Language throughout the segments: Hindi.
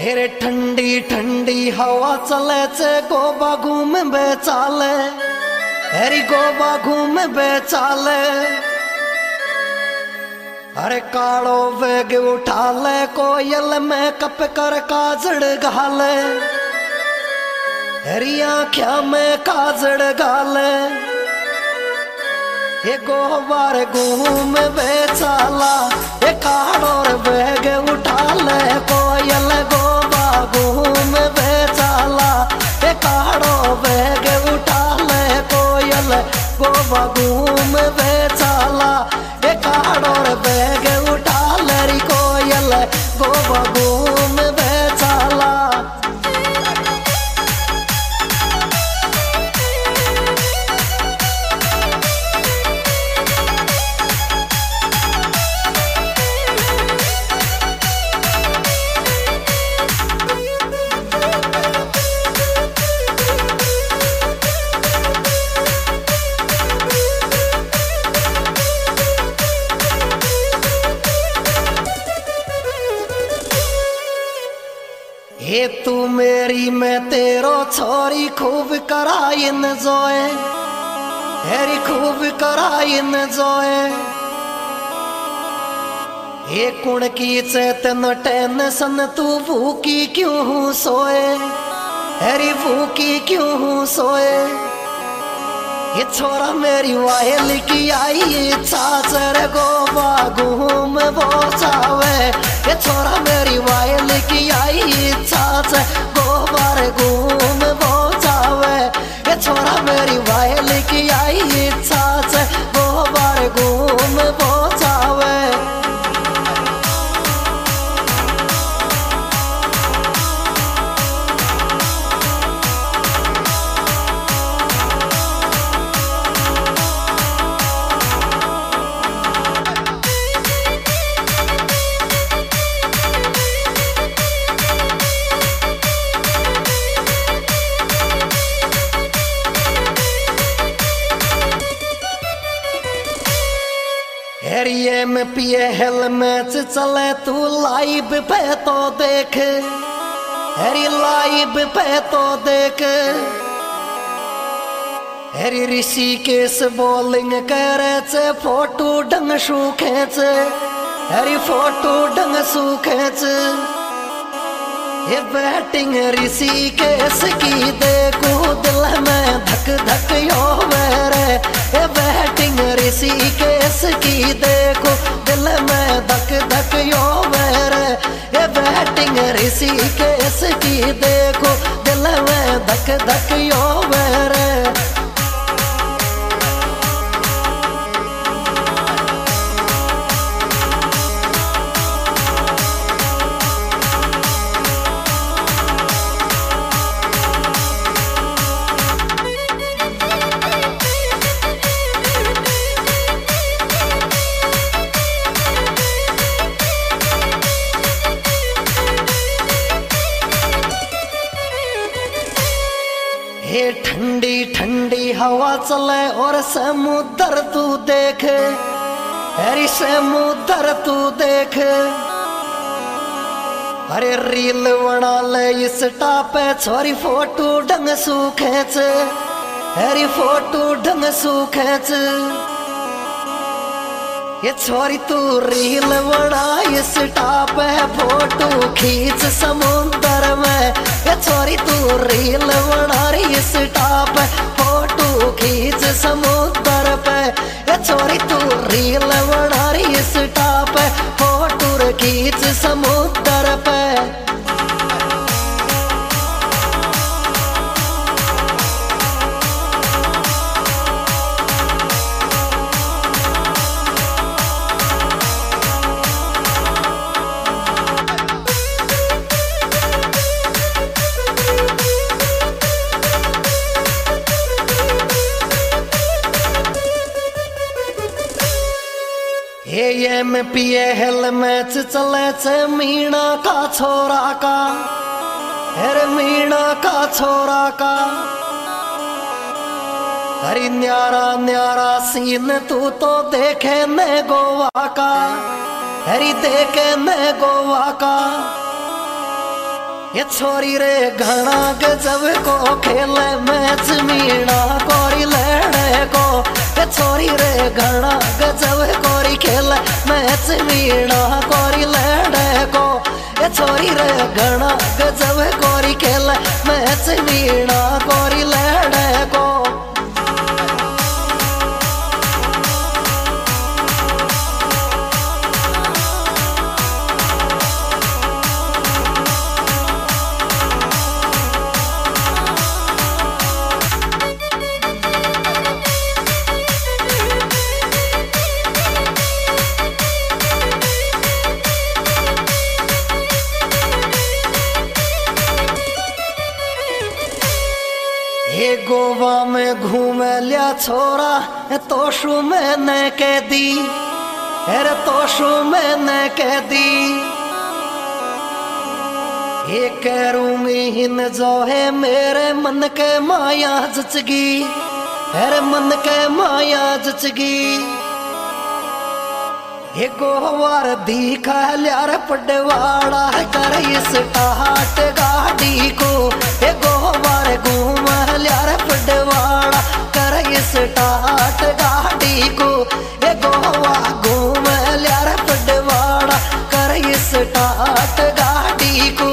हेरे ठंडी ठंडी हवा चले से गोबा घूम बेचाले, हेरी गोबा घूम बेचाले। अरे कालो वेग उठा ले कोयल में कप कर काजड़ घाले, हेरी आँख्या में काजड़ घाले। ये गोबार घूम बेचाला, ये कालो वेग उठा ले कोयल गोबा घूम बेचाला, ये कालो वेग उठा ले कोयल गोबा घूम बेचाला, ये कालो वेग उठा ले कोयल गोबा घूम बेचाला। ये तू मेरी मैं तेरो छोरी खूब कराइन जोए, हेरी खूब कराइन जोए। ये कुण की चेतन टेंशन तू भूखी क्यों सोए, हेरी भूखी क्यों सोए। ये छोरा मेरी वायल की आई चाचर गोबा घूम बोचावे, ये छोरा मेरी वायल की आई चाच गोबार घूम बोचावे, ये छोरा मेरी वायल की आई चाच गोबार घूम बोचावे। हेरिये में पिए हेलमेट चले तू लाइव पे तो देख, हेरी लाइव पे तो देख। हेरी ऋषिकेश बॉलिंग करे से फोटो ढंग सू खेच, हेरी फोटो ढंग सू खेच। ये बैटिंग ऋषिकेश की देखो दिल में धक धक यो मेरे, ये बैटिंग ऋषिकेश की देखो दिल में धक धक यो मेरे, ये बैटिंग ऋषिकेश की देखो दिल में धक धक यो मेरे। ये ठंडी ठंडी हवा चले और समुद्र तू देख, अरे समुद्र तू देख। अरे रील बना ले इस टापे छोरी फोटो ढंग सू खेच, अरे फोटो ढंग सू खेच। ये छोरी तू रील बना इस टापे फोटो खींच समुद्र में, ये छोरी तू रील बना इस टाप फोटो खींच समुद्र पे, ये छोरी तू रील बना इस टाप फोटो खींच समुद्र पे। ये में पिए हेलमेट चले से मीणा का छोरा का, अरे मीणा का छोरा का। हरी न्यारा न्यारा सीन तू तो देखे न गोवा का, हरी देखे न गोवा का। ये छोरी रे घना गजब को खेले मैच मीणा कोरी लड़े को। ये छोरी रे घना गजब कोरी खेले मैच मीणा कोरी लड़े को। ये छोरी रे घना गजब कोरी खेले मैच मीणा कोरी लड़े को। ये गोवा में घूम लिया छोरा तोशु मैंने कह दी। अरे तोशु मैंने कह दी। ये करूंगी हिन जो है मेरे मन के माया जचगी। अरे मन के माया जचगी। ये गोवार दिखा लिया पडवाड़ा कर इस टाट गाड़ी को। ये गोवार घूम लिया पडवाड़ा कर इस टाट गाड़ी को। ये गोवा घूम लिया पडवाड़ा कर इस टाट गाड़ी को।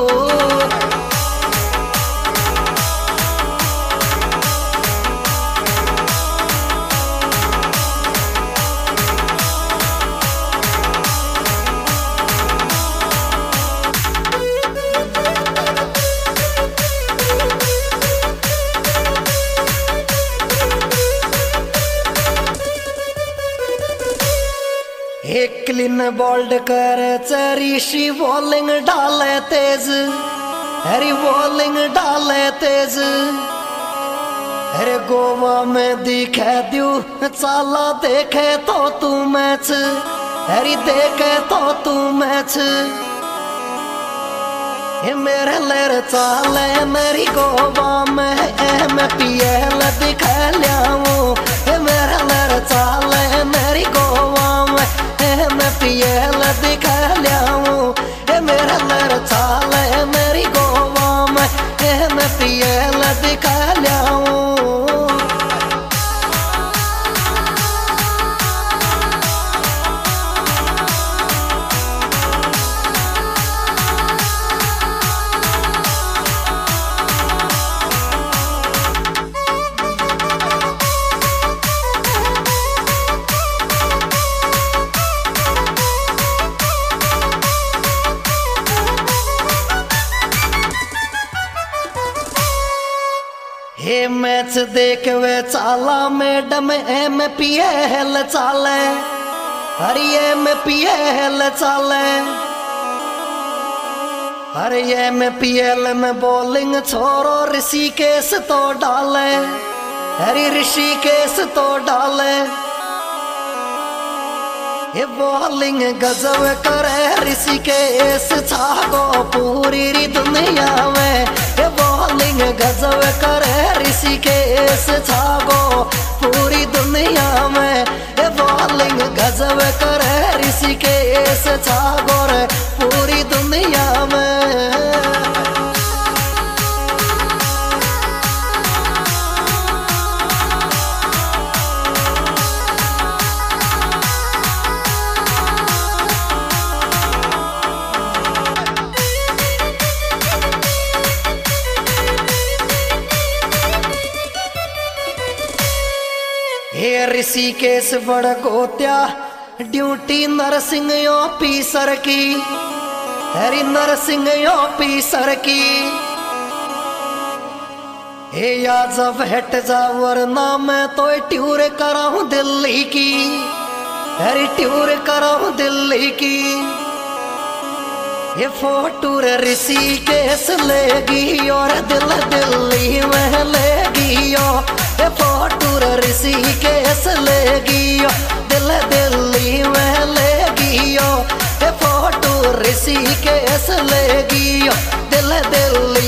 एक क्लीन बोल्ड कर ऋषि बॉलिंग डाले तेज। हरी बॉलिंग डाले तेज। अरे गोवा में दिखे दू चाला देखे तो तू मैच। हरी देखे तो तू मैच। ये मेरे लेर चाले मेरी गोवा में MPL दिखा लियाऊं। ये मेरे लेर चाले मेरी गोवा में MPL दिखा लियाऊं। ये मेरे लेर चाले मेरी गोवा में MPL दिखा लियाऊं। ये मैच देख वे चाला मैडम MPL चाले। हरी MPL चाले। हरी MPL में बॉलिंग छोरो ऋषिकेश तो डाले। हरी ऋषिकेश तो डाले। ये बॉलिंग गजब करे ऋषिकेश छागो पूरी दुनिया में। ये बॉलिंग गजब करे ऋषिकेश छागो पूरी दुनिया में। ये बॉलिंग गजब करे ऋषिकेश छागो रे पूरी दुनिया में। हे ऋषिकेश बड़ गोत्या ड्यूटी नरसिंह ऑफिसर की। हरी नरसिंह ऑफिसर की। हे या जब हट जा वरना मैं तो ट्यूर कराऊं दिल्ली की। हरी ट्यूर कराऊं दिल्ली की। ये फोटो ऋषिकेश लेगी और दिल दिल्ली में लेगी। ये फोटो ऋषिकेश लेगी दिल दिल्ली में लेगी। ये फोटो ऋषिकेश लेगी दिल दिल्ली